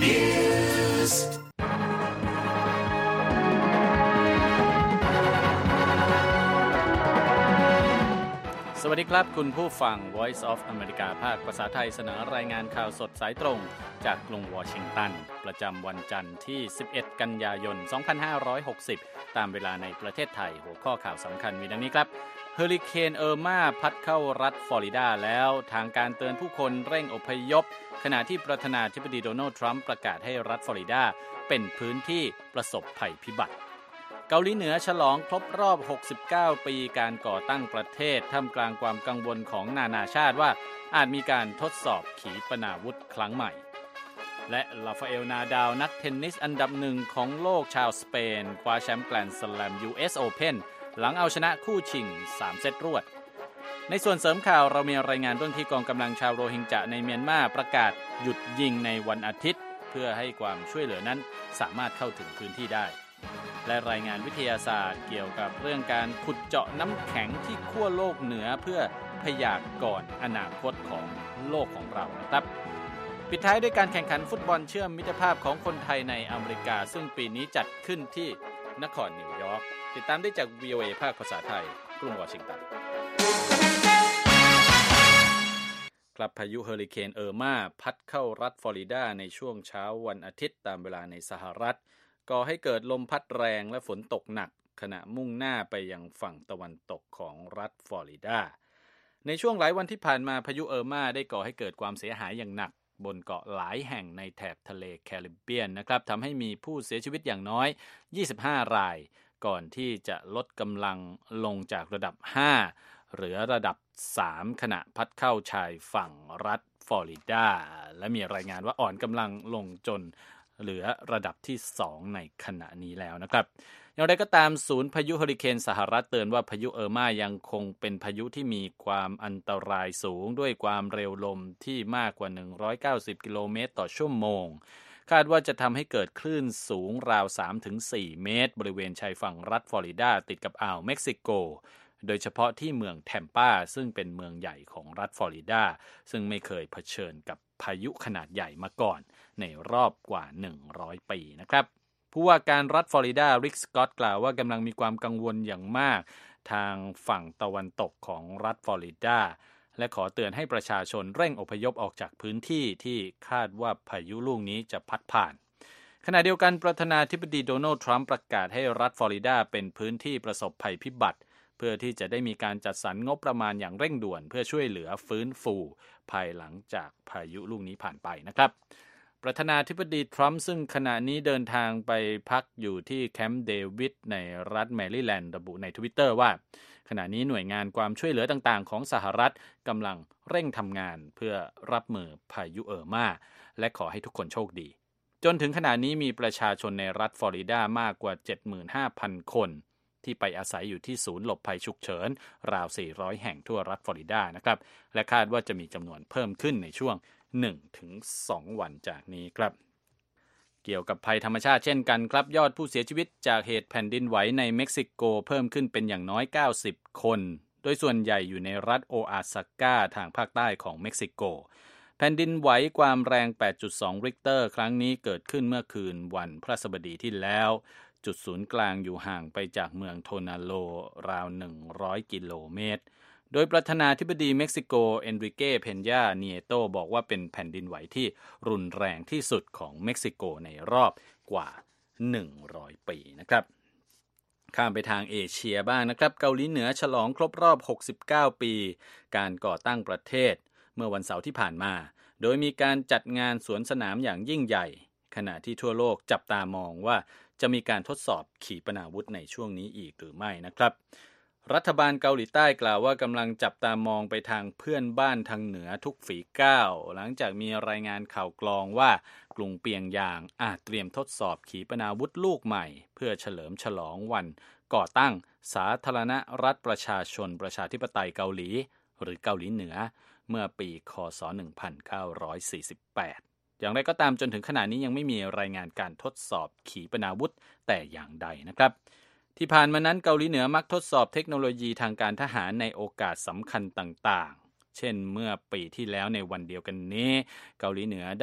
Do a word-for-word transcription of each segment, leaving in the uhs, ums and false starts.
Newsสวัสดีครับคุณผู้ฟัง Voice of America ภาคภาษาไทยเสนอรายงานข่าวสดสายตรงจากกรุงวอชิงตันประจำวันจันทร์ที่สิบเอ็ดกันยายนสองพันห้าร้อยหกสิบตามเวลาในประเทศไทยหัวข้อข่าวสำคัญมีดังนี้ครับเฮอริเคนเออร์มาพัดเข้ารัฐฟลอริดาแล้วทางการเตือนผู้คนเร่งอพยพขณะที่ประธานาธิบดีโดนัลด์ทรัมป์ประกาศให้รัฐฟลอริดาเป็นพื้นที่ประสบภัยพิบัติเกาหลีเหนือฉลองครบรอบหกสิบเก้าปีการก่อตั้งประเทศท่ามกลางความกังวลของนานาชาติว่าอาจมีการทดสอบขีปนาวุธครั้งใหม่และราฟาเอลนาดาลนักเทนนิสอันดับหนึ่งของโลกชาวสเปนคว้าแชมป์แกรนด์สแลม ยู เอส Open หลังเอาชนะคู่ชิงสามเซตรวดในส่วนเสริมข่าวเรามีรายงานเรื่องที่กองกำลังชาวโรฮิงญะในเมียนมาประกาศหยุดยิงในวันอาทิตย์เพื่อให้ความช่วยเหลือนั้นสามารถเข้าถึงพื้นที่ได้และรายงานวิทยาศาสตร์เกี่ยวกับเรื่องการขุดเจาะน้ำแข็งที่ขั้วโลกเหนือเพื่อพยากรณ์อนาคตของโลกของเรานะครับปิดท้ายด้วยการแข่งขันฟุตบอลเชื่อมมิตรภาพของคนไทยในอเมริกาซึ่งปีนี้จัดขึ้นที่นครนิวยอร์กติดตามได้จาก วี โอ เอ ภาคภาษาไทยกรุงวอชิงตันกลับพายุเฮอริเคนเออร์มาพัดเข้ารัฐฟลอริดาในช่วงเช้าวันอาทิตย์ตามเวลาในสหรัฐก่อให้เกิดลมพัดแรงและฝนตกหนักขณะมุ่งหน้าไปยังฝั่งตะวันตกของรัฐฟลอริดาในช่วงหลายวันที่ผ่านมาพายุเออร์มาได้ก่อให้เกิดความเสียหายอย่างหนักบนเกาะหลายแห่งในแถบทะเลแคริบเบียนนะครับทำให้มีผู้เสียชีวิตอย่างน้อยยี่สิบห้ารายก่อนที่จะลดกำลังลงจากระดับห้าเหลือระดับสามขณะพัดเข้าชายฝั่งรัฐฟลอริดาและมีรายงานว่าอ่อนกำลังลงจนเหลือระดับที่สองในขณะนี้แล้วนะครับอย่างไรก็ตามศูนย์พายุเฮอริเคนสหรัฐเตือนว่าพายุเออร์มายังคงเป็นพายุที่มีความอันตรายสูงด้วยความเร็วลมที่มากกว่าหนึ่งร้อยเก้าสิบกิโลเมตรต่อชั่วโมงคาดว่าจะทำให้เกิดคลื่นสูงราว สามถึงสี่ เมตรบริเวณชายฝั่งรัฐฟลอริดาติดกับอ่าวเม็กซิโกโดยเฉพาะที่เมืองแทมปาซึ่งเป็นเมืองใหญ่ของรัฐฟลอริดาซึ่งไม่เคยเผชิญกับพายุขนาดใหญ่มาก่อนในรอบกว่าหนึ่งร้อยปีนะครับผู้ว่าการรัฐฟลอริดาริกสก็อตกล่าวว่ากำลังมีความกังวลอย่างมากทางฝั่งตะวันตกของรัฐฟลอริดาและขอเตือนให้ประชาชนเร่งอพยพออกจากพื้นที่ที่คาดว่าพายุลูกนี้จะพัดผ่านขณะเดียวกันประธานาธิบดีโดนัลด์ทรัมป์ประกาศให้รัฐฟลอริดาเป็นพื้นที่ประสบภัยพิบัติเพื่อที่จะได้มีการจัดสรรงบประมาณอย่างเร่งด่วนเพื่อช่วยเหลือฟื้นฟูภายหลังจากพายุลูกนี้ผ่านไปนะครับประธานาธิบดีทรัมป์ซึ่งขณะนี้เดินทางไปพักอยู่ที่แคมป์เดวิดในรัฐแมริแลนด์ระบุใน Twitter ว่าขณะนี้หน่วยงานความช่วยเหลือต่างๆของสหรัฐกำลังเร่งทำงานเพื่อรับมือพายุเออร์มาและขอให้ทุกคนโชคดีจนถึงขณะนี้มีประชาชนในรัฐฟลอริดามากกว่า เจ็ดหมื่นห้าพัน คนที่ไปอาศัยอยู่ที่ศูนย์หลบภัยฉุกเฉินราวสี่ร้อยแห่งทั่วรัฐฟลอริดานะครับและคาดว่าจะมีจำนวนเพิ่มขึ้นในช่วง หนึ่งถึงสอง วันจากนี้ครับเกี่ยวกับภัยธรรมชาติเช่นกันครับยอดผู้เสียชีวิตจากเหตุแผ่นดินไหวในเม็กซิโกเพิ่มขึ้นเป็นอย่างน้อยเก้าสิบคนโดยส่วนใหญ่อยู่ในรัฐโออาซาก้าทางภาคใต้ของเม็กซิโกแผ่นดินไหวความแรง แปดจุดสอง ริกเตอร์ครั้งนี้เกิดขึ้นเมื่อคืนวันพฤหัสบดีที่แล้วจุดศูนย์กลางอยู่ห่างไปจากเมืองโทนาโลราวหนึ่งร้อยกิโลเมตรโดยประธานาธิบดีเม็กซิโกเอนริเก้เพนญาเนียโตบอกว่าเป็นแผ่นดินไหวที่รุนแรงที่สุดของเม็กซิโกในรอบกว่าหนึ่งร้อยปีนะครับข้ามไปทางเอเชียบ้างนะครับเกาหลีเหนือฉลองครบรอบหกสิบเก้าปีการก่อตั้งประเทศเมื่อวันเสาร์ที่ผ่านมาโดยมีการจัดงานสวนสนามอย่างยิ่งใหญ่ขณะที่ทั่วโลกจับตามองว่าจะมีการทดสอบขีปนาวุธในช่วงนี้อีกหรือไม่นะครับรัฐบาลเกาหลีใต้กล่าวว่ากำลังจับตามองไปทางเพื่อนบ้านทางเหนือทุกฝีก้าวหลังจากมีรายงานข่าวกรองว่ากรุงเปียงยางอาจเตรียมทดสอบขีปนาวุธลูกใหม่เพื่อเฉลิมฉลองวันก่อตั้งสาธารณรัฐประชาชนประชาธิปไตยเกาหลีหรือเกาหลีเหนือเมื่อปีค.ศ. หนึ่งพันเก้าร้อยสี่สิบแปดอย่างไรก็ตามจนถึงขณะนี้ยังไม่มีรายงานการทดสอบขีปนาวุธแต่อย่างใดนะครับที่ผ่านมานั้นเกาหลีเหนือมักทดสอบเทคโนโลยีทางการทหารในโอกาสสำคัญต่างๆเช่นเมื่อปีที่แล้วในวันเดียวกันนี้เกาหลีเหนือได้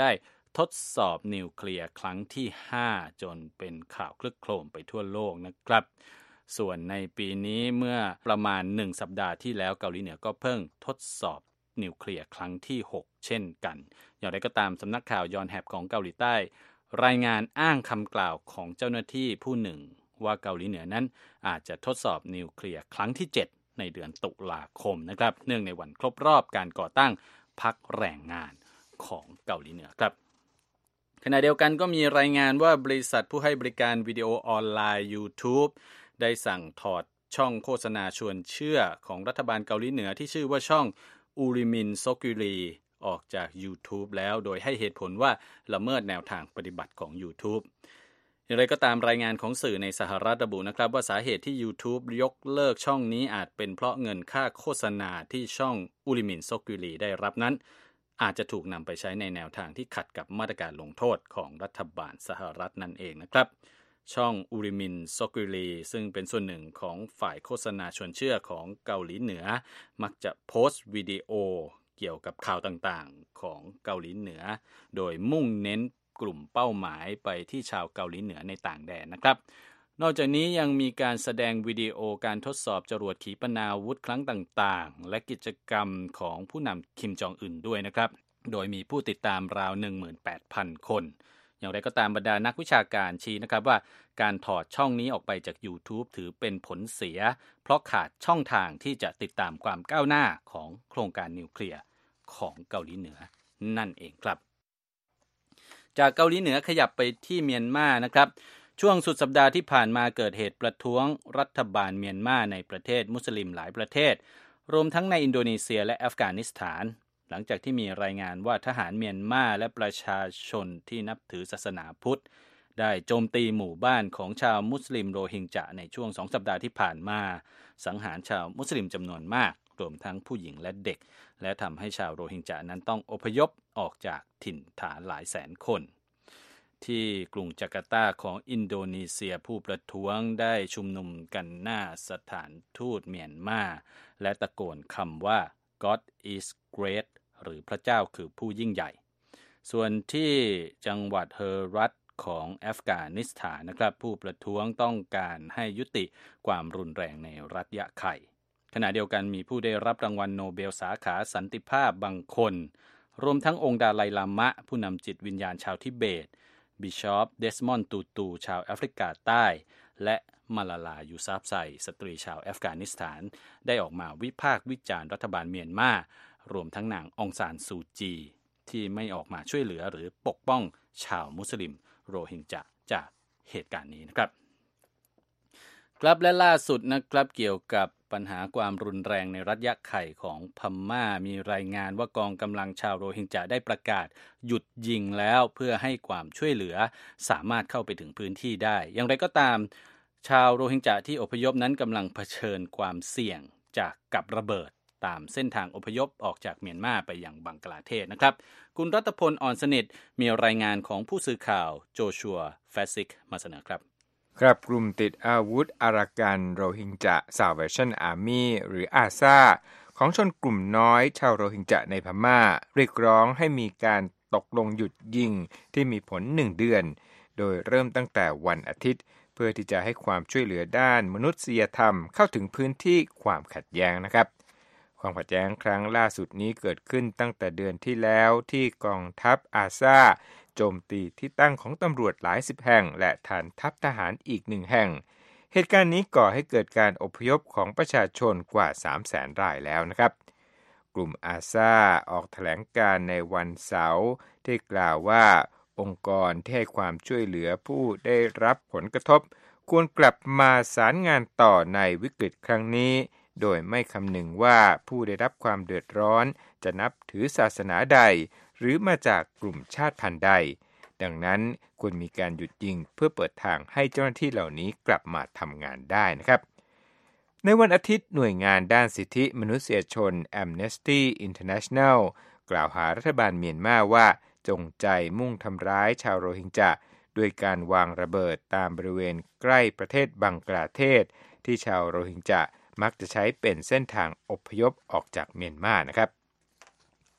ทดสอบนิวเคลียร์ครั้งที่ห้าจนเป็นข่าวคลึกโครมไปทั่วโลกนะครับส่วนในปีนี้เมื่อประมาณหนึ่งสัปดาห์ที่แล้วเกาหลีเหนือก็เพิ่งทดสอบนิวเคลียร์ครั้งที่หกเช่นกันอย่างไรก็ตามสำนักข่าวยอนแฮปของเกาหลีใต้รายงานอ้างคำกล่าวของเจ้าหน้าที่ผู้หนึ่งว่าเกาหลีเหนือนั้นอาจจะทดสอบนิวเคลียร์ครั้งที่เจ็ดในเดือนตุลาคมนะครับเนื่องในวันครบรอบการก่อตั้งพรรคแรงงานของเกาหลีเหนือครับขณะเดียวกันก็มีรายงานว่าบริษัทผู้ให้บริการวิดีโอออนไลน์ YouTube ได้สั่งถอดช่องโฆษณาชวนเชื่อของรัฐบาลเกาหลีเหนือที่ชื่อว่าช่องอูริมินซอกุรีออกจาก YouTube แล้วโดยให้เหตุผลว่าละเมิดแนวทางปฏิบัติของ YouTube อย่างไรก็ตามรายงานของสื่อในสหรัฐระบุนะครับว่าสาเหตุที่ YouTube ยกเลิกช่องนี้อาจเป็นเพราะเงินค่าโฆษณาที่ช่องอูริมินซอกุรีได้รับนั้นอาจจะถูกนำไปใช้ในแนวทางที่ขัดกับมาตรการลงโทษของรัฐบาลสหรัฐนั่นเองนะครับช่องอูริมินซอกุรีซึ่งเป็นส่วนหนึ่งของฝ่ายโฆษณาชวนเชื่อของเกาหลีเหนือมักจะโพสต์วิดีโอเกี่ยวกับข่าวต่างๆของเกาหลีเหนือโดยมุ่งเน้นกลุ่มเป้าหมายไปที่ชาวเกาหลีเหนือในต่างแดนนะครับนอกจากนี้ยังมีการแสดงวิดีโอการทดสอบจรวดขีปนาวุธครั้งต่างๆและกิจกรรมของผู้นำคิมจองอึนด้วยนะครับโดยมีผู้ติดตามราว หนึ่งหมื่นแปดพัน คนอย่างไรก็ตามบรรดานักวิชาการชี้นะครับว่าการถอดช่องนี้ออกไปจาก YouTube ถือเป็นผลเสียเพราะขาดช่องทางที่จะติดตามความก้าวหน้าของโครงการนิวเคลียร์ของเกาหลีเหนือนั่นเองครับจากเกาหลีเหนือขยับไปที่เมียนมานะครับช่วงสุดสัปดาห์ที่ผ่านมาเกิดเหตุประท้วงรัฐบาลเมียนมาในประเทศมุสลิมหลายประเทศรวมทั้งในอินโดนีเซียและอัฟกานิสถานหลังจากที่มีรายงานว่าทหารเมียนมาและประชาชนที่นับถือศาสนาพุทธได้โจมตีหมู่บ้านของชาวมุสลิมโรฮิงญะในช่วงสองสัปดาห์ที่ผ่านมาสังหารชาวมุสลิมจำนวนมากรวมทั้งผู้หญิงและเด็กและทำให้ชาวโรฮิงญะนั้นต้องอพยพออกจากถิ่นฐานหลายแสนคนที่กรุงจาการ์ตาของอินโดนีเซียผู้ประท้วงได้ชุมนุมกันหน้าสถานทูตเมียนมาและตะโกนคำว่า God is great หรือพระเจ้าคือผู้ยิ่งใหญ่ส่วนที่จังหวัดเฮอรัตของอัฟกานิสถานนะครับผู้ประท้วงต้องการให้ยุติความรุนแรงในรัฐยะไข่ขณะเดียวกันมีผู้ได้รับรางวัลโนเบลสาขาสันติภาพบางคนรวมทั้งองค์ดาไลลามะผู้นำจิตวิญญาณชาวทิเบตบิชอปเดสมอนด์ตูตูชาวแอฟริกาใต้และมาลาลายูซัฟไซสตรีชาวอัฟกานิสถานได้ออกมาวิพากษ์วิจารณ์รัฐบาลเมียนมารวมทั้งนางองซานซูจีที่ไม่ออกมาช่วยเหลือหรือปกป้องชาวมุสลิมโรฮิงญะจากเหตุการณ์นี้นะครับครับและล่าสุดนะครับเกี่ยวกับปัญหาความรุนแรงในรัฐยะไข่ของพม่ามีรายงานว่ากองกำลังชาวโรฮิงญะได้ประกาศหยุดยิงแล้วเพื่อให้ความช่วยเหลือสามารถเข้าไปถึงพื้นที่ได้อย่างไรก็ตามชาวโรฮิงญะที่อพยพนั้นกำลังเผชิญความเสี่ยงจากกับระเบิดตามเส้นทางอพยพออกจากเมียนมาไปยังบังกลาเทศนะครับคุณรัตพลอ่อนสนิทมีรายงานของผู้สื่อข่าวโจชัวแฟซิกมาเสนอครับครับกลุ่มติดอาวุธอารากันโรฮิงญะ Salvation Army หรืออาซาของชนกลุ่มน้อยชาวโรฮิงญะในพม่าเรียกร้องให้มีการตกลงหยุดยิงที่มีผลหนึ่งเดือนโดยเริ่มตั้งแต่วันอาทิตย์เพื่อที่จะให้ความช่วยเหลือด้านมนุษยธรรมเข้าถึงพื้นที่ความขัดแย้งนะครับความขัดแย้งครั้งล่าสุดนี้เกิดขึ้นตั้งแต่เดือนที่แล้วที่กองทัพอาซาโจมตีที่ตั้งของตำรวจหลายสิบแห่งและฐานทัพทหารอีกหนึ่งแห่งเหตุการณ์นี้ก่อให้เกิดการอพยพของประชาชนกว่า สามแสน รายแล้วนะครับกลุ่มอาซาออกแถลงการในวันเสาร์ที่กล่าวว่าองค์กรที่ให้ความช่วยเหลือผู้ได้รับผลกระทบควรกลับมาสารงานต่อในวิกฤตครั้งนี้โดยไม่คำนึงว่าผู้ได้รับความเดือดร้อนจะนับถือศาสนาใดหรือมาจากกลุ่มชาติพันธุ์ใดดังนั้นควรมีการหยุดยิงเพื่อเปิดทางให้เจ้าหน้าที่เหล่านี้กลับมาทำงานได้นะครับในวันอาทิตย์หน่วยงานด้านสิทธิมนุษยชน Amnesty International กล่าวหารัฐบาลเมียนมาว่าจงใจมุ่งทำร้ายชาวโรฮิงญะด้วยการวางระเบิดตามบริเวณใกล้ประเทศบังกลาเทศที่ชาวโรฮิงญะมักจะใช้เป็นเส้นทางอพยพออกจากเมียนมานะครับ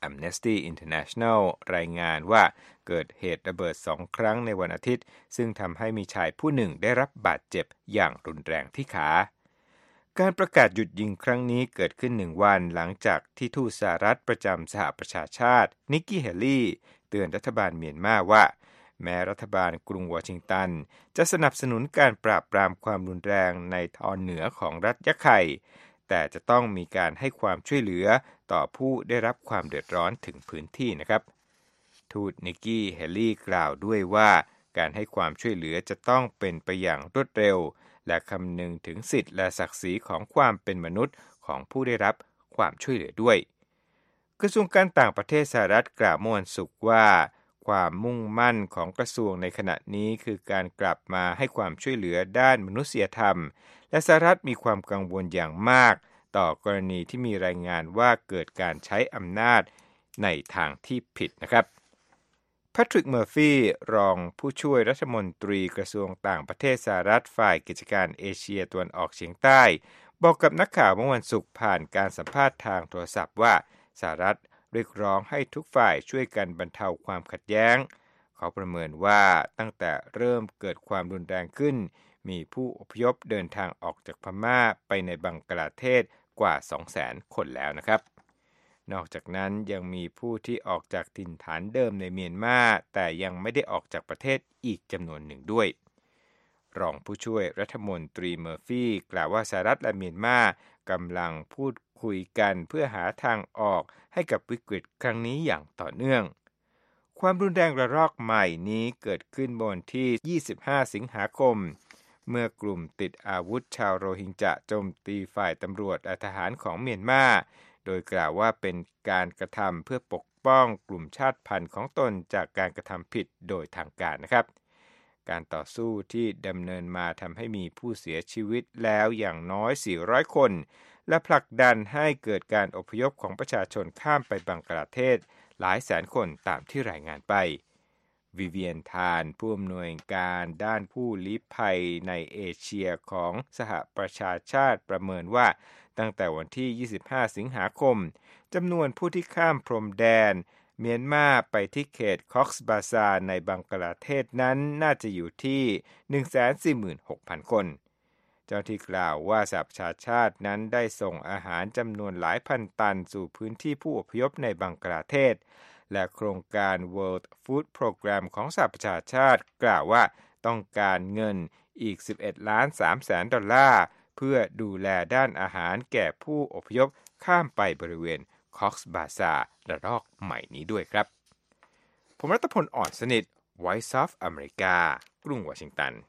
Amnesty International รายงานว่าเกิดเหตุระเบิดสองครั้งในวันอาทิตย์ซึ่งทำให้มีชายผู้หนึ่งได้รับบาดเจ็บอย่างรุนแรงที่ขาการประกาศหยุดยิงครั้งนี้เกิดขึ้นหนึ่งวันหลังจากที่ทูตสหรัฐประจำสหประชาชาตินิกกี้เฮลี่เตือนรัฐบาลเมียนมาว่าแม้รัฐบาลกรุงวอชิงตันจะสนับสนุนการปราบปรามความรุนแรงในตอนเหนือของรัฐยะไข่แต่จะต้องมีการให้ความช่วยเหลือต่อผู้ได้รับความเดือดร้อนถึงพื้นที่นะครับทูตนิกกี้เฮลี่กล่าวด้วยว่าการให้ความช่วยเหลือจะต้องเป็นไปอย่างรวดเร็วและคำนึงถึงสิทธิและศักดิ์ศรีของความเป็นมนุษย์ของผู้ได้รับความช่วยเหลือด้วยกระทรวงการต่างประเทศสหรัฐกล่าวเมื่อวันศุกร์ว่าความมุ่งมั่นของกระทรวงในขณะนี้คือการกลับมาให้ความช่วยเหลือด้านมนุษยธรรมและสหรัฐมีความกังวลอย่างมากต่อกรณีที่มีรายงานว่าเกิดการใช้อำนาจในทางที่ผิดนะครับแพทริก เมอร์ฟี่รองผู้ช่วยรัฐมนตรีกระทรวงต่างประเทศสหรัฐฝ่ายกิจการเอเชียตะวันออกเฉียงใต้บอกกับนักข่าวเมื่อวันศุกร์ผ่านการสัมภาษณ์ทางโทรศัพท์ว่าสหรัฐเรียกร้องให้ทุกฝ่ายช่วยกันบรรเทาความขัดแย้งเขาประเมินว่าตั้งแต่เริ่มเกิดความรุนแรงขึ้นมีผู้อพยพเดินทางออกจากพม่าไปในบังกลาเทศกว่า สองแสน คนแล้วนะครับนอกจากนั้นยังมีผู้ที่ออกจากถิ่นฐานเดิมในเมียนมาแต่ยังไม่ได้ออกจากประเทศอีกจำนวนหนึ่งด้วยรองผู้ช่วยรัฐมนตรีเมอร์ฟี่กล่าวว่าสหรัฐและเมียนมากำลังพูดคุยกันเพื่อหาทางออกให้กับวิกฤตครั้งนี้อย่างต่อเนื่องความรุนแรงระลอกใหม่นี้เกิดขึ้นบนที่ยี่สิบห้าสิงหาคมเมื่อกลุ่มติดอาวุธชาวโรฮิงญะโจมตีฝ่ายตำรวจและทหารของเมียนมาโดยกล่าวว่าเป็นการกระทำเพื่อปกป้องกลุ่มชาติพันธุ์ของตนจากการกระทำผิดโดยทางการนะครับการต่อสู้ที่ดำเนินมาทำให้มีผู้เสียชีวิตแล้วอย่างน้อยสี่ร้อยคนและผลักดันให้เกิดการอพยพของประชาชนข้ามไปบังกลาเทศหลายแสนคนตามที่รายงานไปวิเวียนทานผู้อำนวยการด้านผู้ลี้ภัยในเอเชียของสหประชาชาติประเมินว่าตั้งแต่วันที่ยี่สิบห้าสิงหาคมจำนวนผู้ที่ข้ามพรมแดนเมียนมาไปที่เขตคอกซ์บาซาร์ในบังกลาเทศนั้นน่าจะอยู่ที่ หนึ่งแสนสี่หมื่นหกพัน คนเจ้าที่กล่าวว่าสหประชาชาตินั้นได้ส่งอาหารจำนวนหลายพันตันสู่พื้นที่ผู้อพยพในบังกลาเทศและโครงการ World Food Program ของสหประชาชาติกล่าวว่าต้องการเงินอีกสิบเอ็ดล้านสามแสนดอลลาร์เพื่อดูแลด้านอาหารแก่ผู้อพยพข้ามไปบริเวณคอกซ์บาซาร์ระลอกใหม่นี้ด้วยครับผมรัตพล อ่อนสนิท Voice of America กรุงวอชิงตัน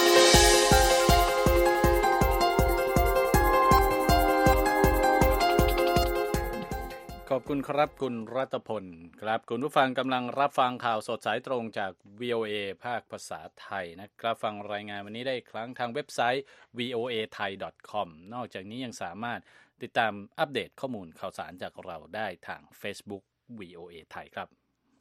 ขอบคุณครับคุณรัตพลครับคุณผู้ฟังกำลังรับฟังข่าวสดสายตรงจาก วี โอ เอ ภาคภาษาไทยนะครับฟังรายงานวันนี้ได้อีกครั้งทางเว็บไซต์ วี โอ เอ ไทย ดอท คอม นอกจากนี้ยังสามารถติดตามอัปเดตข้อมูลข่าวสารจากเราได้ทาง Facebook วี โอ เอ ไทยครับ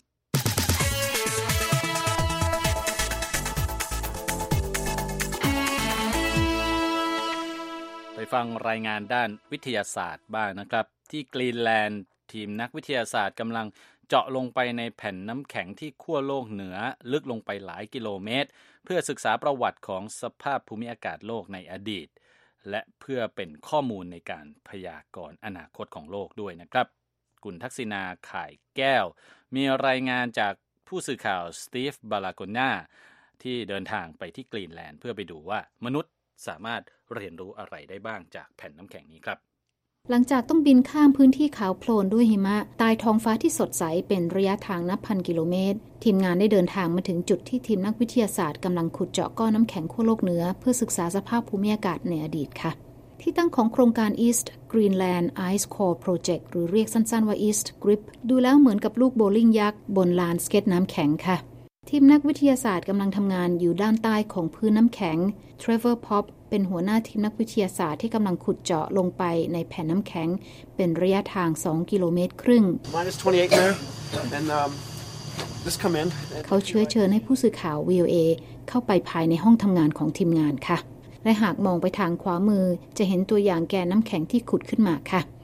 ไปฟังรายงานด้านวิทยาศาสตร์บ้างนะครับที่กรีนแลนด์ทีมนักวิทยาศาสตร์กำลังเจาะลงไปในแผ่นน้ำแข็งที่ขั้วโลกเหนือลึกลงไปหลายกิโลเมตรเพื่อศึกษาประวัติของสภาพภูมิอากาศโลกในอดีตและเพื่อเป็นข้อมูลในการพยากรณ์อนาคตของโลกด้วยนะครับคุณทักษิณาข่ายแก้วมีรายงานจากผู้สื่อข่าวสตีฟบาลาโกนาที่เดินทางไปที่กรีนแลนด์เพื่อไปดูว่ามนุษย์สามารถเรียนรู้อะไรได้บ้างจากแผ่นน้ำแข็งนี้ครับหลังจากต้องบินข้ามพื้นที่ขาวโพลนด้วยหิมะใต้ท้องฟ้าที่สดใสเป็นระยะทางนับพันกิโลเมตรทีมงานได้เดินทางมาถึงจุดที่ทีมนักวิทยาศาสตร์กำลังขุดเจาะก้อนน้ำแข็งขั้วโลกเหนือเพื่อศึกษาสภาพภูมิอากาศในอดีตค่ะที่ตั้งของโครงการ East Greenland Ice Core Project หรือเรียกสั้นๆว่า East กริป ดูแล้วเหมือนกับลูกโบว์ลิ่งยักษ์บนลานสเก็ตน้ำแข็งค่ะทีมนักวิทยาศาสตร์กำลังทำงานอยู่ด้านใต้ของพื้นน้ำแข็ง Trevor Pop เป็นหัวหน้าทีมนักวิทยาศาสตร์ที่กำลังขุดเจาะลงไปในแผ่นน้ำแข็งเป็นระยะทางสองกิโลเมตรครึ่ง เขาเชื้อเชิญให้ผู้สื่อข่าว วี โอ เอ เข้าไปภายในห้องทำงานของทีมงานค่ะและหากมองไปทางขวามือจะเห็นตัวอย่างแกนน้ำแข็งที่ขุดขึ้นมาค่ะ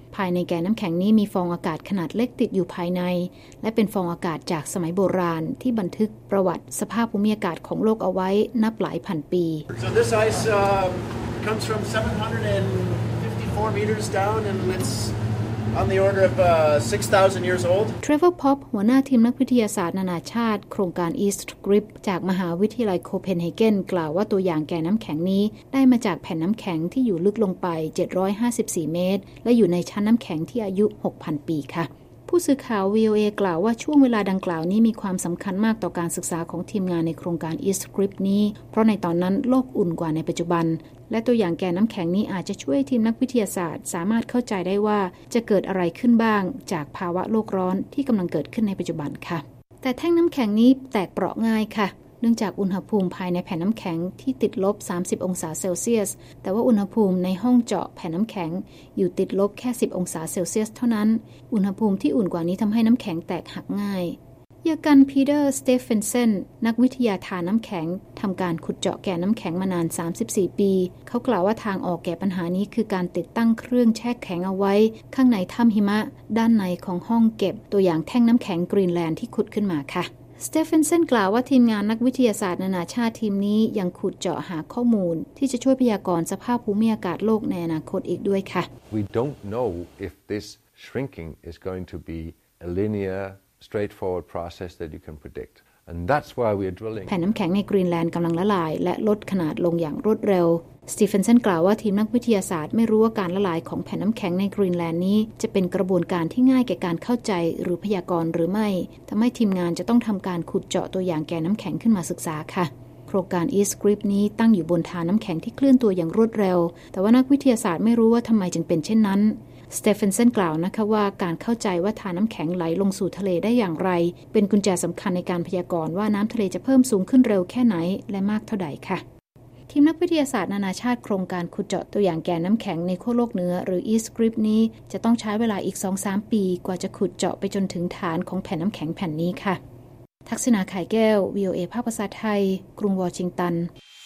ภายในแกนน้ำแข็งนี้มีฟองอากาศขนาดเล็กติดอยู่ภายในและเป็นฟองอากาศจากสมัยโบราณที่บันทึกประวัติสภาพภูมิอากาศของโลกเอาไว้นับหลายพันปี So this ice uh, comes from seven hundred fifty-four meters down and it's on the order of uh, six thousand years old. Trevor Pop หัวหน้าทีมนักวิทยาศาสตร์นานาชาติโครงการ East Grip จากมหาวิทยาลัยโคเพนเฮเกนกล่าวว่าตัวอย่างแกนน้ำแข็งนี้ได้มาจากแผ่นน้ำแข็งที่อยู่ลึกลงไปเจ็ดร้อยห้าสิบสี่เมตรและอยู่ในชั้นน้ำแข็งที่อายุ หกพัน ปีค่ะผู้สื่อข่าว วี โอ เอ กล่าวว่าช่วงเวลาดังกล่าวนี้มีความสำคัญมากต่อการศึกษาของทีมงานในโครงการ East Grip นี้เพราะในตอนนั้นโลกอุ่นกว่าในปัจจุบันและตัวอย่างแกนน้ำแข็งนี้อาจจะช่วยทีมนักวิทยาศาสตร์สามารถเข้าใจได้ว่าจะเกิดอะไรขึ้นบ้างจากภาวะโลกร้อนที่กำลังเกิดขึ้นในปัจจุบันค่ะแต่แท่งน้ำแข็งนี้แตกเปราะง่ายค่ะเนื่องจากอุณหภูมิภายในแผ่นน้ำแข็งที่ติดลบสามสิบองศาเซลเซียสแต่ว่าอุณหภูมิในห้องเจาะแผ่นน้ำแข็งอยู่ติดลบแค่สิบองศาเซลเซียสเท่านั้นอุณหภูมิที่อุ่นกว่านี้ทำให้น้ำแข็งแตกหักง่ายยากันพีเตอร์สเตฟเฟนเซนนักวิทยาทานน้ำแข็งทำการขุดเจาะแกนน้ำแข็งมานานสามสิบสี่ปีเขากล่าวว่าทางออกแก้ปัญหานี้คือการติดตั้งเครื่องแช่แข็งเอาไว้ข้างในถ้ำหิมะด้านในของห้องเก็บตัวอย่างแท่งน้ำแข็งกรีนแลนด์ที่ขุดขึ้นมาค่ะสเตฟเฟนเซนกล่าวว่าทีมงานนักวิทยาศาสตร์นานาชาติทีมนี้ยังขุดเจาะหาข้อมูลที่จะช่วยพยากรณ์สภาพภูมิอากาศโลกในอนาคตอีกด้วยค่ะ We don't know if this shrinking is going to be a linear straightforward process that you can predict and that's why we are drilling แผ่นน้ำแข็งในกรีนแลนด์กำลังละลายและลดขนาดลงอย่างรวดเร็วสตีเฟนเซนกล่าวว่าทีมนักวิทยาศาสตร์ไม่รู้ว่าการละลายของแผ่นน้ำแข็งในกรีนแลนด์นี้จะเป็นกระบวนการที่ง่ายแก่การเข้าใจหรือพยากรณ์หรือไม่ทำให้ทีมงานจะต้องทำการขุดเจาะตัวอย่างแกนน้ำแข็งขึ้นมาศึกษาค่ะโครงการ East Grip นี้ตั้งอยู่บนฐานน้ำแข็งที่เคลื่อนตัวอย่างรวดเร็วแต่ว่านักวิทยาศาสตร์ไม่รู้ว่าทำไมจึงเป็นเช่นนั้นสเตฟเฟนเซนกล่าวนะคะว่าการเข้าใจว่าฐานน้ำแข็งไหลลงสู่ทะเลได้อย่างไรเป็นกุญแจสำคัญในการพยากรณ์ว่าน้ำทะเลจะเพิ่มสูงขึ้นเร็วแค่ไหนและมากเท่าใดค่ะทีมนักวิทยาศาสตร์นานาชาติโครงการขุดเจาะตัวอย่างแกนน้ำแข็งในขั้วโลกเหนือหรือ East Grip นี้จะต้องใช้เวลาอีก สองถึงสาม ปีกว่าจะขุดเจาะไปจนถึงฐานของแผ่นน้ำแข็งแผ่นนี้ค่ะทักษณา ไข่แก้ว วี โอ เอ ภาคภาษาไทยกรุงวอชิงตัน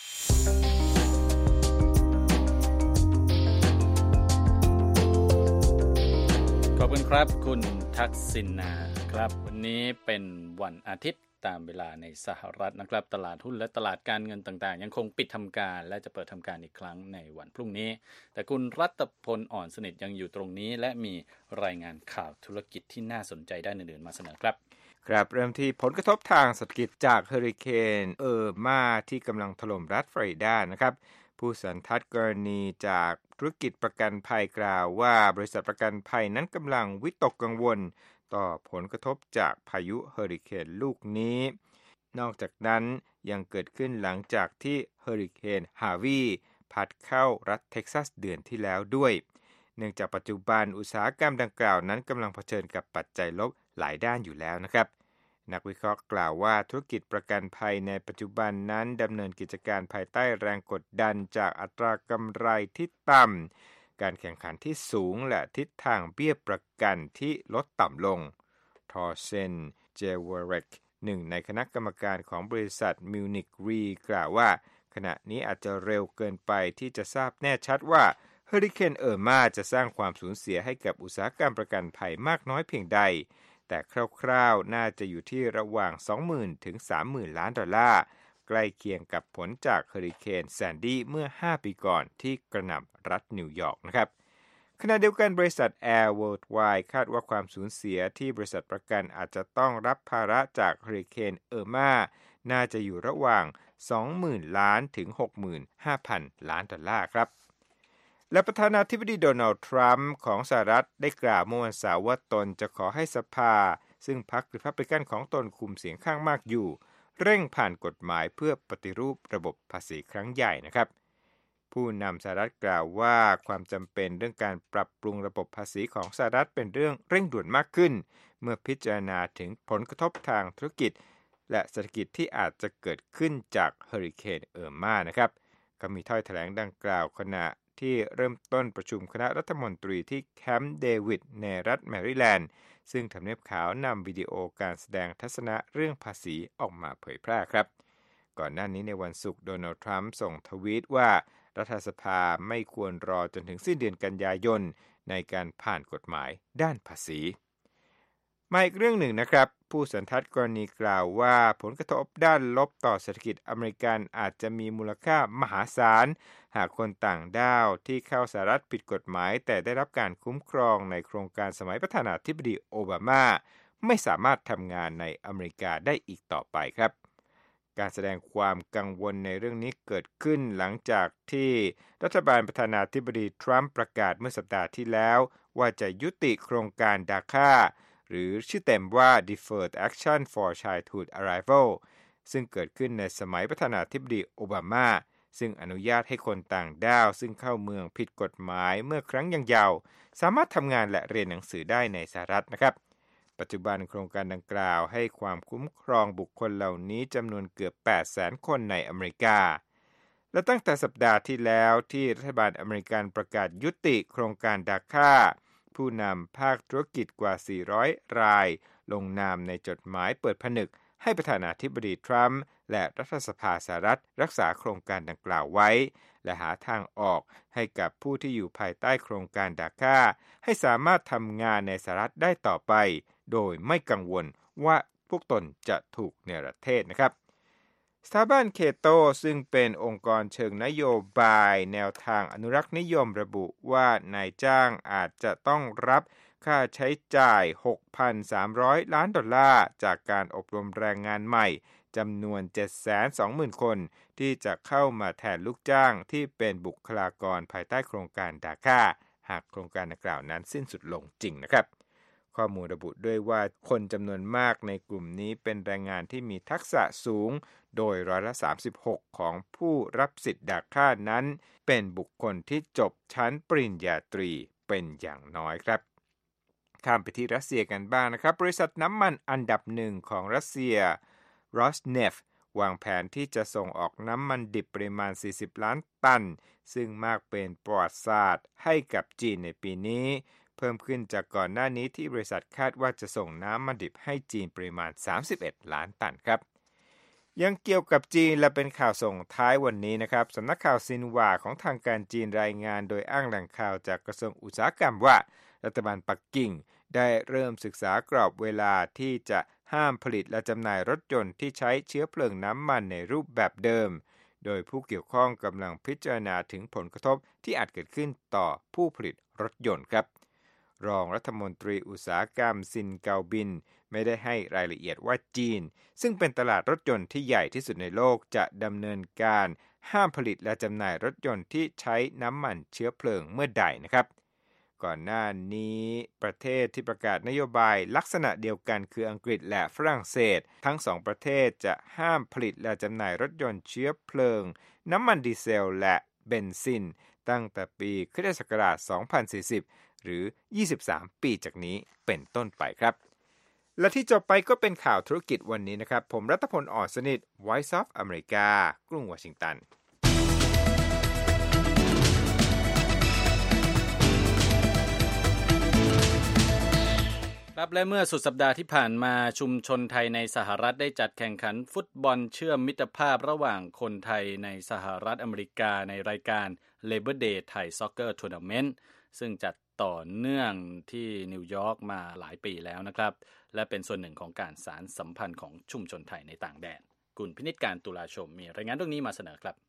ขอบคุณครับคุณทักษิณาครับวันนี้เป็นวันอาทิตย์ตามเวลาในสหรัฐนะครับตลาดหุ้นและตลาดการเงินต่างๆยังคงปิดทำการและจะเปิดทำการอีกครั้งในวันพรุ่งนี้แต่คุณรัตพลอ่อนสนิทยังอยู่ตรงนี้และมีรายงานข่าวธุรกิจที่น่าสนใจด้านอื่นๆมาเสนอครับครับเริ่มที่ผลกระทบทางเศรษฐกิจจากเฮอริเคนเออร์มาที่กำลังถล่มรัฐฟลอริดานะครับผู้สันทัดกรณีจากธุรกิจประกันภัยกล่าวว่าบริษัทประกันภัยนั้นกำลังวิตกกังวลต่อผลกระทบจากพายุเฮอริเคนลูกนี้นอกจากนั้นยังเกิดขึ้นหลังจากที่เฮอริเคนฮาวีพัดเข้ารัฐเท็กซัสเดือนที่แล้วด้วยเนื่องจากปัจจุบันอุตสาหกรรมดังกล่าวนั้นกำลังเผชิญกับปัจจัยลบหลายด้านอยู่แล้วนะครับนักวิเคราะห์กล่าวว่าธุรกิจประกันภัยในปัจจุบันนั้นดำเนินกิจการภายใต้แรงกดดันจากอัตรากำไรที่ต่ำการแข่งขันที่สูงและทิศทางเบี้ยประกันที่ลดต่ำลงทอร์เซนเจวเรกหนึ่งในคณะกรรมการของบริษัทมิวนิกรีกล่าวว่าขณะนี้อาจจะเร็วเกินไปที่จะทราบแน่ชัดว่าเฮอริเคนเออร์มาจะสร้างความสูญเสียให้กับอุตสาหกรรมประกันภัยมากน้อยเพียงใดแต่คร่าวๆน่าจะอยู่ที่ระหว่าง สองหมื่น ถึง สามหมื่น ล้านดอลลาร์ใกล้เคียงกับผลจากเฮอริเคนแซนดี้เมื่อห้าปีก่อนที่กระหน่ำรัฐนิวยอร์กนะครับขณะเดียวกันบริษัท Air Worldwide คาดว่าความสูญเสียที่บริษัทประกันอาจจะต้องรับภาระจากเฮอริเคนเออร์มาน่าจะอยู่ระหว่าง สองหมื่น ล้านถึง หกหมื่นห้าพัน ล้านดอลลาร์ครับและประธานาธิบดีโดนัลด์ทรัมป์ของสหรัฐได้กล่าวเมื่อวันเสาร์ว่าตนจะขอให้สภาซึ่งพรรครีพับลิกันของตนคุมเสียงข้างมากอยู่เร่งผ่านกฎหมายเพื่อปฏิรูประบบภาษีครั้งใหญ่นะครับผู้นำสหรัฐกล่าวว่าความจำเป็นเรื่องการปรับปรุงระบบภาษีของสหรัฐเป็นเรื่องเร่งด่วนมากขึ้นเมื่อพิจารณาถึงผลกระทบทางธุรกิจและเศรษฐกิจที่อาจจะเกิดขึ้นจากเฮอริเคนเออร์มานะครับก็มีถ้อยแถลงดังกล่าวขณะที่เริ่มต้นประชุมคณะรัฐมนตรีที่แคมป์เดวิดในรัฐแมริแลนด์ซึ่งทำเนียบขาวนำวิดีโอการแสดงทัศนะเรื่องภาษีออกมาเผยแพร่ครับก่อนหน้านี้ในวันศุกร์โดนัลด์ทรัมป์ส่งทวีตว่ารัฐสภาไม่ควรรอจนถึงสิ้นเดือนกันยายนในการผ่านกฎหมายด้านภาษีมาอีกเรื่องหนึ่งนะครับผู้สันทัดกรณีกล่าวว่าผลกระทบด้านลบต่อเศรษฐกิจอเมริกันอาจจะมีมูลค่ามหาศาลหากคนต่างด้าวที่เข้าสหรัฐผิดกฎหมายแต่ได้รับการคุ้มครองในโครงการสมัยประธานาธิบดีโอบามาไม่สามารถทำงานในอเมริกาได้อีกต่อไปครับการแสดงความกังวลในเรื่องนี้เกิดขึ้นหลังจากที่รัฐบาลประธานาธิบดีทรัมป์ประกาศเมื่อสัปดาห์ที่แล้วว่าจะยุติโครงการดาค่าหรือชื่อเต็มว่า Deferred Action for Childhood Arrival ซึ่งเกิดขึ้นในสมัยประธานาธิบดีโอบามาซึ่งอนุญาตให้คนต่างด้าวซึ่งเข้าเมืองผิดกฎหมายเมื่อครั้งยังเยาว์สามารถทำงานและเรียนหนังสือได้ในสหรัฐนะครับปัจจุบันโครงการดังกล่าวให้ความคุ้มครองบุคคลเหล่านี้จำนวนเกือบ แปดแสน คนในอเมริกาและตั้งแต่สัปดาห์ที่แล้วที่รัฐบาลอเมริกันประกาศยุติโครงการดาค่าผู้นำภาคธุรกิจกว่า สี่ร้อย รายลงนามในจดหมายเปิดผนึกให้ประธานาธิบดีทรัมป์และรัฐสภาสหรัฐรักษาโครงการดังกล่าวไว้และหาทางออกให้กับผู้ที่อยู่ภายใต้โครงการดาค่าให้สามารถทำงานในสหรัฐได้ต่อไปโดยไม่กังวลว่าพวกตนจะถูกเนรเทศนะครับสถาบันเคโตซึ่งเป็นองค์กรเชิงนโยบายแนวทางอนุรักษ์นิยมระบุว่านายจ้างอาจจะต้องรับค่าใช้จ่าย หกพันสามร้อย ล้านดอลลาร์จากการอบรมแรงงานใหม่จำนวน เจ็ดแสนสองหมื่น คนที่จะเข้ามาแทนลูกจ้างที่เป็นบุคลากรภายใต้โครงการดาค่าหากโครงการดังกล่าวนั้นสิ้นสุดลงจริงนะครับข้อมูลระบุด้วยว่าคนจำนวนมากในกลุ่มนี้เป็นแรงงานที่มีทักษะสูงโดยร้อยละสามสิบหกของผู้รับสิทธิ์ดาค่านั้นเป็นบุคคลที่จบชั้นปริญญาตรีเป็นอย่างน้อยครับข้ามไปที่รัสเซียกันบ้างนะครับบริษัทน้ำมันอันดับหนึ่งของรัสเซีย Rosneft วางแผนที่จะส่งออกน้ำมันดิบปริมาณสี่สิบล้านตันซึ่งมากเป็นประวัติศาสตร์ให้กับจีนในปีนี้เพิ่มขึ้นจากก่อนหน้านี้ที่บริษัทคาดว่าจะส่งน้ำมันดิบให้จีนปริมาณสามสิบเอ็ดล้านตันครับยังเกี่ยวกับจีนและเป็นข่าวส่งท้ายวันนี้นะครับสำนักข่าวซินหว่าของทางการจีนรายงานโดยอ้างแหล่งข่าวจากกระทรวงอุตสาหกรรมว่ารัฐบาลปักกิ่งได้เริ่มศึกษากรอบเวลาที่จะห้ามผลิตและจำหน่ายรถยนต์ที่ใช้เชื้อเพลิงน้ำมันในรูปแบบเดิมโดยผู้เกี่ยวข้องกำลังพิจารณาถึงผลกระทบที่อาจเกิดขึ้นต่อผู้ผลิตรถยนต์ครับรองรัฐมนตรีอุตสาหกรรมซินเกาบินไม่ได้ให้รายละเอียดว่าจีนซึ่งเป็นตลาดรถยนต์ที่ใหญ่ที่สุดในโลกจะดำเนินการห้ามผลิตและจำหน่ายรถยนต์ที่ใช้น้ำมันเชื้อเพลิงเมื่อใดนะครับก่อนหน้านี้ประเทศที่ประกาศนโยบายลักษณะเดียวกันคืออังกฤษและฝรั่งเศสทั้งสองประเทศจะห้ามผลิตและจำหน่ายรถยนต์เชื้อเพลิงน้ำมันดีเซลและเบนซินตั้งแต่ปีค.ศ. สองพันสี่สิบหรือยี่สิบสามปีจากนี้เป็นต้นไปครับและที่จบไปก็เป็นข่าวธุรกิจวันนี้นะครับผมรัตพล อ่อนสนิท Voice of America กรุงวอชิงตันครับและเมื่อสุดสัปดาห์ที่ผ่านมาชุมชนไทยในสหรัฐได้จัดแข่งขันฟุตบอลเชื่อมมิตรภาพระหว่างคนไทยในสหรัฐอเมริกาในรายการ Labor Day Thai Soccer Tournament ซึ่งจัดต่อเนื่องที่นิวยอร์กมาหลายปีแล้วนะครับและเป็นส่วนหนึ่งของการสานสัมพันธ์ของชุมชนไทยในต่างแดนคุณพินิจการตุลาชมมีรายงานเรื่องนี้มาเสนอครับ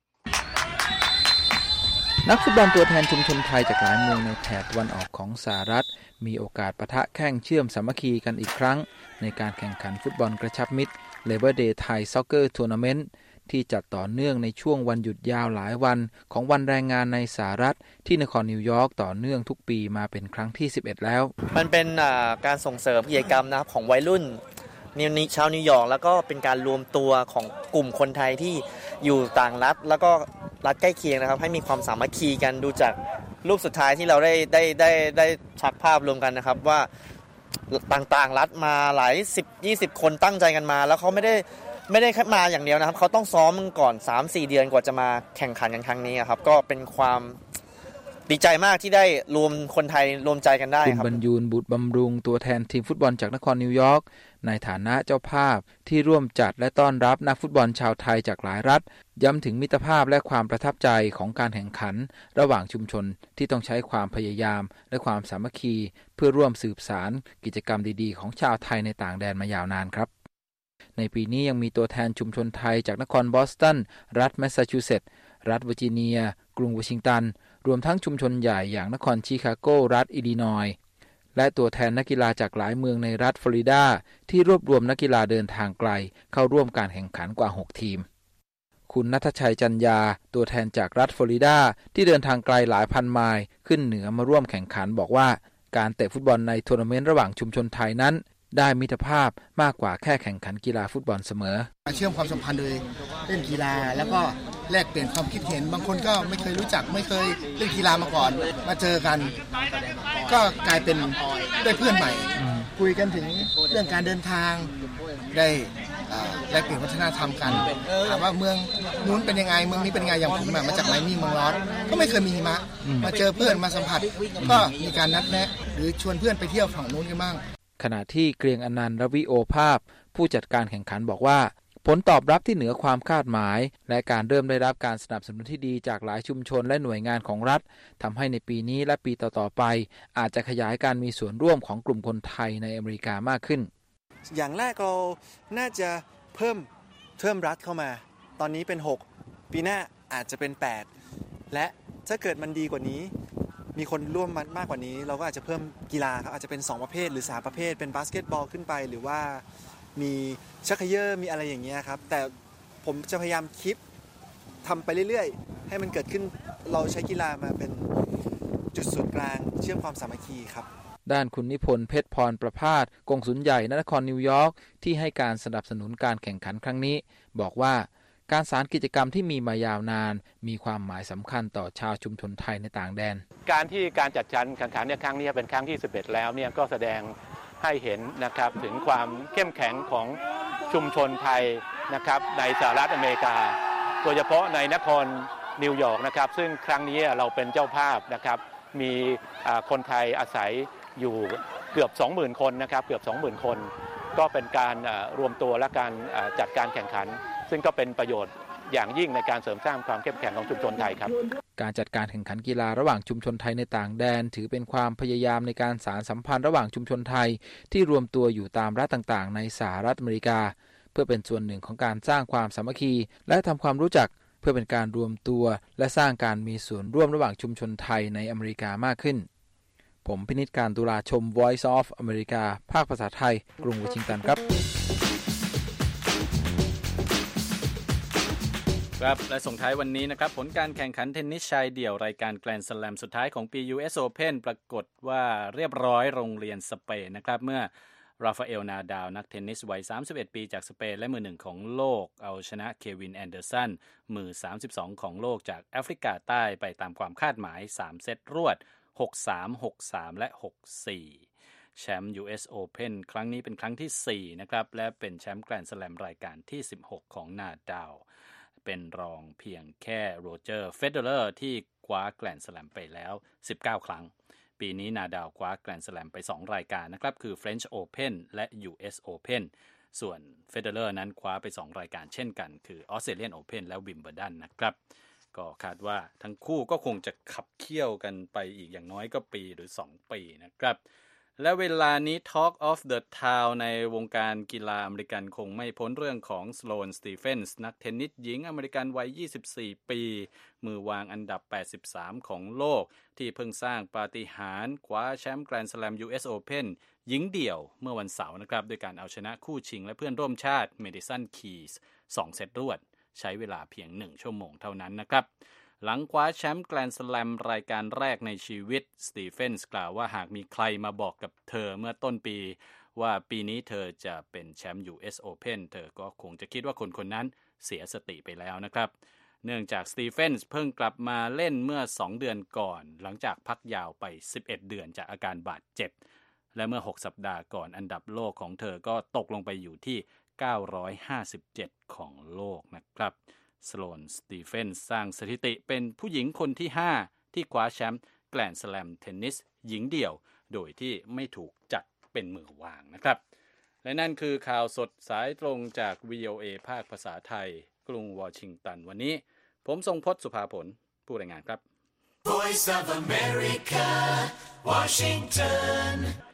นักฟุตบอลตัวแทนชุมชนไทยจากหลายเมืองในแถบตะวันออกของสหรัฐมีโอกาสปะทะแข่งเชื่อมสามัคคีกันอีกครั้งในการแข่งขันฟุตบอลกระชับมิตร Labor Day Thai Soccer Tournament ที่จัดต่อเนื่องในช่วงวันหยุดยาวหลายวันของวันแรงงานในสหรัฐที่นครนิวยอร์กต่อเนื่องทุกปีมาเป็นครั้งที่สิบเอ็ดแล้วมันเป็นการส่งเสริมกิจกรรมนะครับของวัยรุ่นชาวนิวยอร์กแล้วก็เป็นการรวมตัวของกลุ่มคนไทยที่อยู่ต่างรัฐแล้วก็รัฐใกล้เคียงนะครับให้มีความสามัคคีกันดูจากรูปสุดท้ายที่เราได้ได้ได้ได้ชักภาพรวมกันนะครับว่าต่างๆรัฐมาหลายสิบ ยี่สิบคนตั้งใจกันมาแล้วเขาไม่ได้ไม่ได้มาอย่างเดียวนะครับเขาต้องซ้อมก่อน สามสี่ เดือนกว่าจะมาแข่งขันกันครั้งนี้ครับก็เป็นความดีใจมากที่ได้รวมคนไทยรวมใจกันได้ครับคุณบรรยูนบุตรบำรุงตัวแทนทีมฟุตบอลจากนครนิวยอร์กในฐานะเจ้าภาพที่ร่วมจัดและต้อนรับนักฟุตบอลชาวไทยจากหลายรัฐย้ำถึงมิตรภาพและความประทับใจของการแข่งขันระหว่างชุมชนที่ต้องใช้ความพยายามและความสามัคคีเพื่อร่วมสืบสานกิจกรรมดีๆของชาวไทยในต่างแดนมายาวนานครับในปีนี้ยังมีตัวแทนชุมชนไทยจากนครบอสตันรัฐแมสซาชูเซตส์รัฐเวอร์จิเนียกรุงวอชิงตันรวมทั้งชุมชนใหญ่อย่างนครชิคาโกรัฐอิลลินอยส์และตัวแทนนักกีฬาจากหลายเมืองในรัฐฟลอริดาที่รวบรวมนักกีฬาเดินทางไกลเข้าร่วมการแข่งขันกว่าหกทีมคุณณัฐชัยจันยาตัวแทนจากรัฐฟลอริดาที่เดินทางไกลหลายพันไมล์ขึ้นเหนือมาร่วมแข่งขันบอกว่าการเตะฟุตบอลในทัวร์นาเมนต์ระหว่างชุมชนไทยนั้นได้มิตรภาพมากกว่าแค่แข่งขันกีฬาฟุตบอลเสมอเชื่อมความสัมพันธ์โดยเล่นกีฬาแล้วก็แลกเปลี่ยนความคิดเห็นบางคนก็ไม่เคยรู้จักไม่เคยเล่นกีฬามาก่อนมาเจอกันก็กลายเป็นได้เพื่อนใหม่คุยกันถึงเรื่องการเดินทางได้แลกเปลี่ยนวัฒนธรรมกันถามว่าเมืองนู้นเป็นยังไงเมืองนี้เป็นยังไงอย่างผมมาจากไมอามี่เมืองร้อนก็ไม่เคยมีหิมะมาเจอเพื่อนมาสัมผัสก็มีการนัดแนะหรือชวนเพื่อนไปเที่ยวฝั่งนู้นกันบ้างขณะที่เกรียงอนันต์ รวิโอภาพผู้จัดการแข่งขันบอกว่าผลตอบรับที่เหนือความคาดหมายและการเริ่มได้รับการสนับสนุนที่ดีจากหลายชุมชนและหน่วยงานของรัฐทำให้ในปีนี้และปีต่อๆไปอาจจะขยายการมีส่วนร่วมของกลุ่มคนไทยในอเมริกามากขึ้นอย่างแรกเราน่าจะเพิ่มเพิ่มรัฐเข้ามาตอนนี้เป็นหกปีหน้าอาจจะเป็นแปดและถ้าเกิดมันดีกว่านี้มีคนร่วมมากกว่านี้เราก็อาจจะเพิ่มกีฬาครับอาจจะเป็นสองประเภทหรือสามประเภทเป็นบาสเกตบอลขึ้นไปหรือว่ามีชักเขย่อมีอะไรอย่างเงี้ยครับแต่ผมจะพยายามคิดทำไปเรื่อยๆให้มันเกิดขึ้นเราใช้กีฬามาเป็นจุดศูนย์กลางเชื่อมความสามัคคีครับด้านคุณนิพนธ์เพชรพรประภาสกงสุลใหญ่นครนิวยอร์กที่ให้การสนับสนุนการแข่งขันครั้งนี้บอกว่าการสานกิจกรรมที่มีมายาวนานมีความหมายสำคัญต่อชาวชุมชนไทยในต่างแดนการที่การจัดการแข่งขันในครั้งนี้เป็นครั้งที่สิบเอ็ดแล้วเนี่ยก็แสดงให้เห็นนะครับถึงความเข้มแข็งของชุมชนไทยนะครับในสหรัฐอเมริกาโดยเฉพาะในนครนิวยอร์กนะครับซึ่งครั้งนี้เราเป็นเจ้าภาพนะครับมีคนไทยอาศัยอยู่เกือบ สองหมื่น คนนะครับเกือบ สองหมื่น คนก็เป็นการรวมตัวและการจัดการแข่งขันซึ่งก็เป็นประโยชน์อย่างยิ่งในการเสริมสร้างความเข้มแข็งของชุมชนไทยครับการจัดการแข่งขันกีฬาระหว่างชุมชนไทยในต่างแดนถือเป็นความพยายามในการสานสัมพันธ์ระหว่างชุมชนไทยที่รวมตัวอยู่ตามรัฐต่างๆในสหรัฐอเมริกาเพื่อเป็นส่วนหนึ่งของการสร้างความสามัคคีและทำความรู้จักเพื่อเป็นการรวมตัวและสร้างการมีส่วนร่วมระหว่างชุมชนไทยในอเมริกามากขึ้นผมพินิจการตุลาชม Voice of America ภาคภาษาไทยกรุงวอชิงตันครับครับและส่งท้ายวันนี้นะครับผลการแข่งขันเทนนิสชายเดี่ยวรายการแกรนด์สแลมสุดท้ายของปี ยู เอส Open ปรากฏว่าเรียบร้อยโรงเรียนสเปนนะครับเมื่อราฟาเอลนาดาลนักเทนนิสวัยสามสิบเอ็ดปีจากสเปนและมือหนึ่งของโลกเอาชนะเควินแอนเดอร์สันมือสามสิบสองของโลกจากแอฟริกาใต้ไปตามความคาดหมายสามเซตรวด หกสาม หกสาม และ หกสี่ แชมป์ ยู เอส Open ครั้งนี้เป็นครั้งที่สี่นะครับและเป็นแชมป์แกรนด์สแลมรายการที่สิบหกของนาดาลเป็นรองเพียงแค่โรเจอร์เฟเดอเลอร์ที่คว้าแกรนด์สแลมไปแล้วสิบเก้าครั้งปีนี้นาดาลคว้าแกรนด์สแลมไปสองรายการนะครับคือ French Open และ ยู เอส Open ส่วนเฟเดอเลอร์นั้นคว้าไปสองรายการเช่นกันคือ Australian Open และ Wimbledon นะครับก็คาดว่าทั้งคู่ก็คงจะขับเคี่ยวกันไปอีกอย่างน้อยก็ปีหรือสองปีนะครับและเวลานี้ Talk of the Town ในวงการกีฬาอเมริกันคงไม่พ้นเรื่องของสโลนสตีเฟนส์นักเทนนิสหญิงอเมริกันวัยยี่สิบสี่ปีมือวางอันดับแปดสิบสามของโลกที่เพิ่งสร้างปาฏิหาริย์คว้าแชมป์แกรนด์สแลม ยู เอส Open หญิงเดี่ยวเมื่อวันเสาร์นะครับด้วยการเอาชนะคู่ชิงและเพื่อนร่วมชาติเมดิสันคีสสองเซตรวดใช้เวลาเพียงหนึ่งชั่วโมงเท่านั้นนะครับหลังคว้าแชมป์แกรนด์สแลมรายการแรกในชีวิตสตีเฟนส์กล่าวว่าหากมีใครมาบอกกับเธอเมื่อต้นปีว่าปีนี้เธอจะเป็นแชมป์ ยู เอส Open เธอก็คงจะคิดว่าคนคนนั้นเสียสติไปแล้วนะครับเนื่องจากสตีเฟนส์เพิ่งกลับมาเล่นเมื่อสองเดือนก่อนหลังจากพักยาวไปสิบเอ็ดเดือนจากอาการบาดเจ็บและเมื่อหกสัปดาห์ก่อนอันดับโลกของเธอก็ตกลงไปอยู่ที่เก้าร้อยห้าสิบเจ็ดของโลกนะครับสโลนสตีเฟนส์สร้างสถิติเป็นผู้หญิงคนที่ห้าที่คว้าแชมป์แกรนด์สแลมเทนนิสหญิงเดี่ยวโดยที่ไม่ถูกจัดเป็นมือวางนะครับและนั่นคือข่าวสดสายตรงจาก วี โอ เอ ภาคภาษาไทยกรุงวอชิงตันวันนี้ผมทรงพจน์สุภาผลผู้รายงานครับ Voice of America, Washington